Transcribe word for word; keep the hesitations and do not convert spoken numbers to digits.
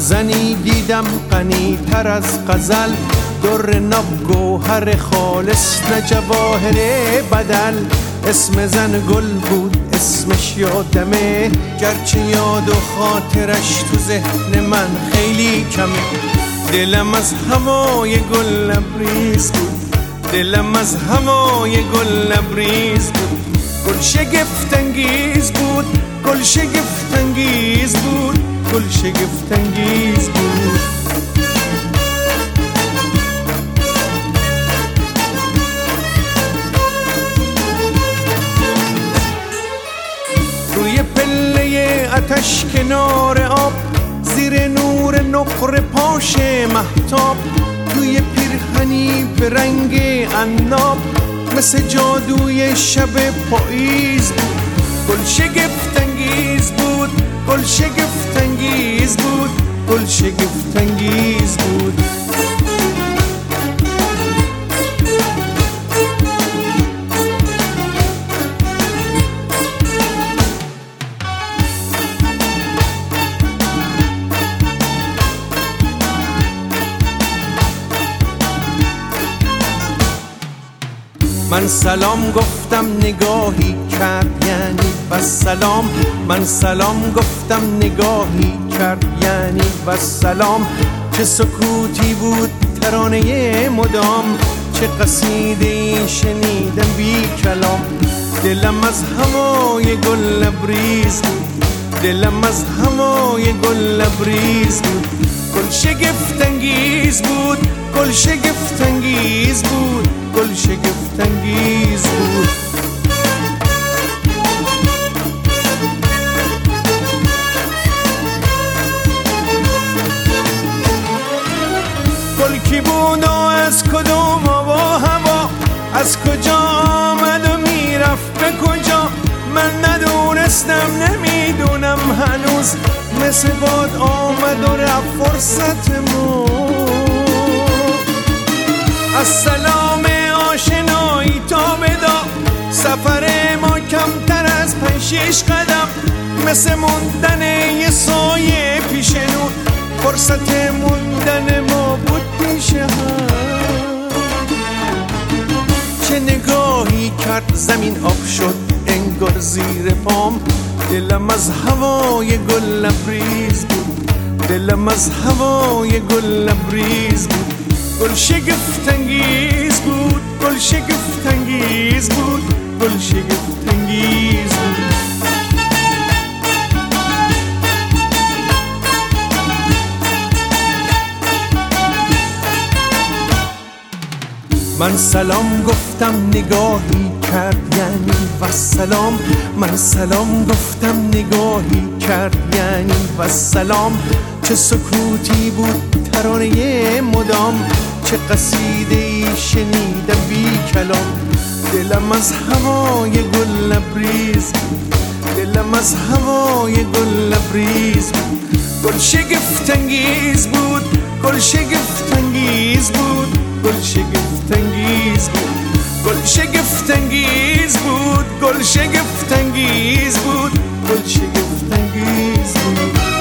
زنی دیدم غنی تر از غزل، در ناب گوهر خالص نه جواهر بدل. اسم زن گل بود اسمش یادمه، گرچه یاد و خاطرش تو ذهن من خیلی کمه. دلم از هوای گل لبریز بود، دلم از هوای گل لبریز بود. گل شگفت انگیز بود، گل شگفت انگیز بود، گل شگفت انگیز بود. روی پله آتش کنار آب، زیر نور نقره پاش مهتاب، توی پیرهنی به رنگ عناب، مثل جادوی شب پاییز بود. گل شگفت انگیز بود، گل شگفت انگیز بود، گل شگفت انگیز بود. من سلام گفتم نگاهی کرد یعنی بس سلام، من سلام گفتم نگاهی کرد یعنی بس سلام. چه سکوتی بود ترانه مدام، چه قصیده ای شنیدم بی کلام. دلم از هوای گل لبریز بود، دلم از هوای گل لبریز بود. گل شگفت انگیز بود، گل شگفت انگیز بود، گل شگفت انگیز بود. گل کی بود و از کدوم آوا هوا، از کجا آمد و میرفت به کجا، من ندونستم نمیدونم هنوز، مثل باد آمد و رفت فرصت ما. از سلام آشنایی تا بدا، سفر ما کمتر از پنج شش قدم، مثل موندن یه سایه پیش نور، فرصت موندن ما بود پیش هم. چه نگاهی کرد زمین آب شد انگار زیر پام، دلم از هوای گل لبریز بود، دلم از هوای گل لبریز بود. گل شگفت انگیز بود، گل شگفت انگیز بود، گل شگفت انگیز بود. من سلام گفتم نگاهی کرد یعنی والسلام، من سلام گفتم نگاهی کرد یعنی والسلام. چه سکوتی بود ترانه مدام، چه قصیده ای شنیدم بی کلام. دلم از هوای گل لبریز بود، دلم از هوای گل لبریز بود. گل شگفت انگیز بود، گل شگفت انگیز بود، گل شگفت انگیز بود. گل شگفت انگیز بود، گل شگفت انگیز بود، گل شگفت انگیز بود.